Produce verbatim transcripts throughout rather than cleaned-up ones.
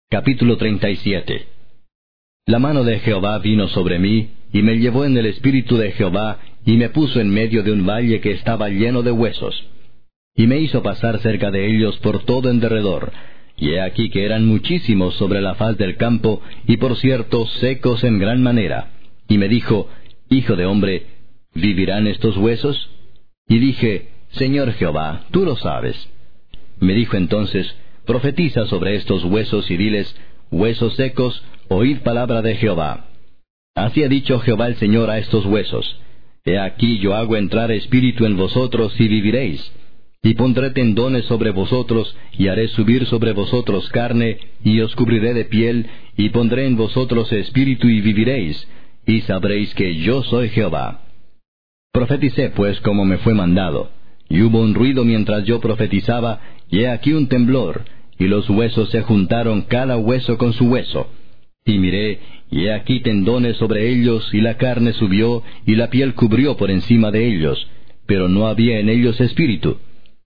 Capítulo treinta y siete. La mano de Jehová vino sobre mí, y me llevó en el espíritu de Jehová, y me puso en medio de un valle que estaba lleno de huesos. Y me hizo pasar cerca de ellos por todo en derredor, y he aquí que eran muchísimos sobre la faz del campo, y por cierto secos en gran manera. Y me dijo, Hijo de hombre, ¿vivirán estos huesos? Y dije, Señor Jehová, tú lo sabes. Me dijo entonces, Profetiza sobre estos huesos y diles, Huesos secos, oíd palabra de Jehová. Así ha dicho Jehová el Señor a estos huesos, He aquí yo hago entrar espíritu en vosotros y viviréis. Y pondré tendones sobre vosotros, y haré subir sobre vosotros carne, y os cubriré de piel, y pondré en vosotros espíritu y viviréis, y sabréis que yo soy Jehová. Profeticé pues como me fue mandado, y hubo un ruido mientras yo profetizaba, y he aquí un temblor, y los huesos se juntaron cada hueso con su hueso. Y miré, y he aquí tendones sobre ellos, y la carne subió, y la piel cubrió por encima de ellos, pero no había en ellos espíritu.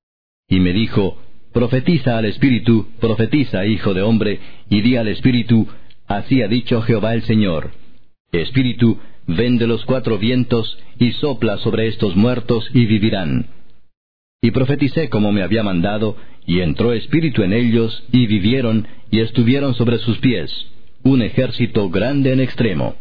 Y me dijo, Profetiza al espíritu, profetiza, hijo de hombre, y di al espíritu, Así ha dicho Jehová el Señor. Espíritu, ven de los cuatro vientos, y sopla sobre estos muertos, y vivirán. Y profeticé como me había mandado, y entró espíritu en ellos, y vivieron, y estuvieron sobre sus pies, un ejército grande en extremo.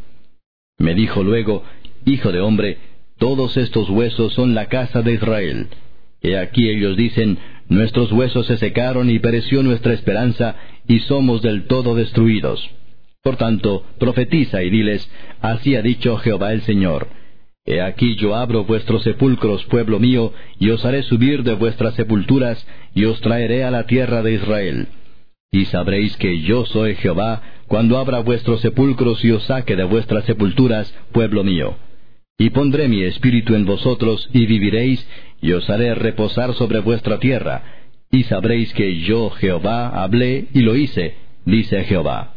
Me dijo luego, Hijo de hombre, todos estos huesos son la casa de Israel. He aquí ellos dicen, Nuestros huesos se secaron, y pereció nuestra esperanza, y somos del todo destruidos. Por tanto, profetiza y diles, Así ha dicho Jehová el Señor. He aquí yo abro vuestros sepulcros, pueblo mío, y os haré subir de vuestras sepulturas, y os traeré a la tierra de Israel. Y sabréis que yo soy Jehová, cuando abra vuestros sepulcros y os saque de vuestras sepulturas, pueblo mío. Y pondré mi espíritu en vosotros, y viviréis, y os haré reposar sobre vuestra tierra, y sabréis que yo, Jehová, hablé y lo hice, dice Jehová.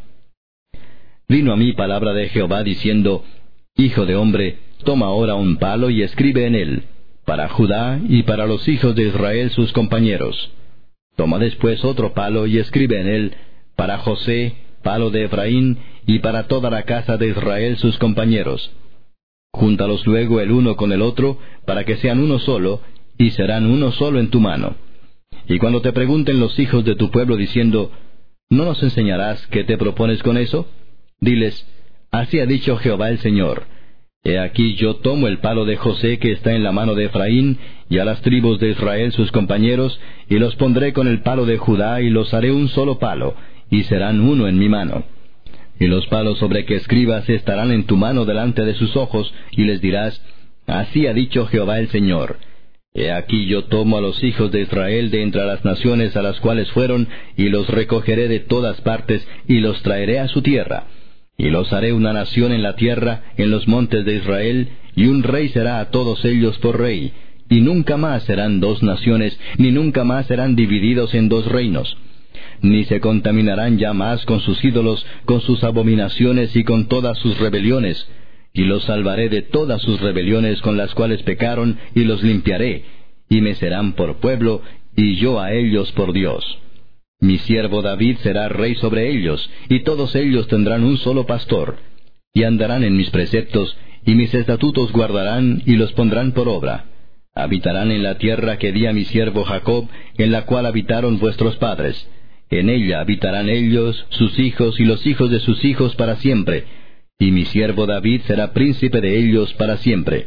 Vino a mí palabra de Jehová diciendo, Hijo de hombre, toma ahora un palo y escribe en él, para Judá y para los hijos de Israel sus compañeros. Toma después otro palo y escribe en él, para José, palo de Efraín, y para toda la casa de Israel sus compañeros. Júntalos luego el uno con el otro, para que sean uno solo, y serán uno solo en tu mano. Y cuando te pregunten los hijos de tu pueblo diciendo, ¿no nos enseñarás qué te propones con eso? Diles, Así ha dicho Jehová el Señor. He aquí yo tomo el palo de José que está en la mano de Efraín, y a las tribus de Israel sus compañeros, y los pondré con el palo de Judá, y los haré un solo palo, y serán uno en mi mano. Y los palos sobre que escribas estarán en tu mano delante de sus ojos, y les dirás, Así ha dicho Jehová el Señor. He aquí yo tomo a los hijos de Israel de entre las naciones a las cuales fueron, y los recogeré de todas partes, y los traeré a su tierra. Y los haré una nación en la tierra, en los montes de Israel, y un rey será a todos ellos por rey. Y nunca más serán dos naciones, ni nunca más serán divididos en dos reinos. Ni se contaminarán ya más con sus ídolos, con sus abominaciones y con todas sus rebeliones. Y los salvaré de todas sus rebeliones con las cuales pecaron, y los limpiaré, y me serán por pueblo, y yo a ellos por Dios. Mi siervo David será rey sobre ellos, y todos ellos tendrán un solo pastor. Y andarán en mis preceptos, y mis estatutos guardarán, y los pondrán por obra. Habitarán en la tierra que di a mi siervo Jacob, en la cual habitaron vuestros padres. En ella habitarán ellos, sus hijos y los hijos de sus hijos para siempre, y mi siervo David será príncipe de ellos para siempre.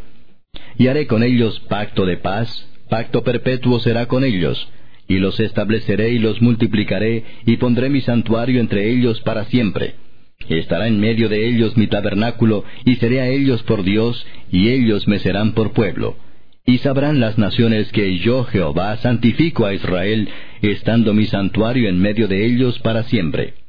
Y haré con ellos pacto de paz, pacto perpetuo será con ellos, y los estableceré y los multiplicaré, y pondré mi santuario entre ellos para siempre. Estará en medio de ellos mi tabernáculo, y seré a ellos por Dios, y ellos me serán por pueblo. Y sabrán las naciones que yo, Jehová, santifico a Israel, estando mi santuario en medio de ellos para siempre.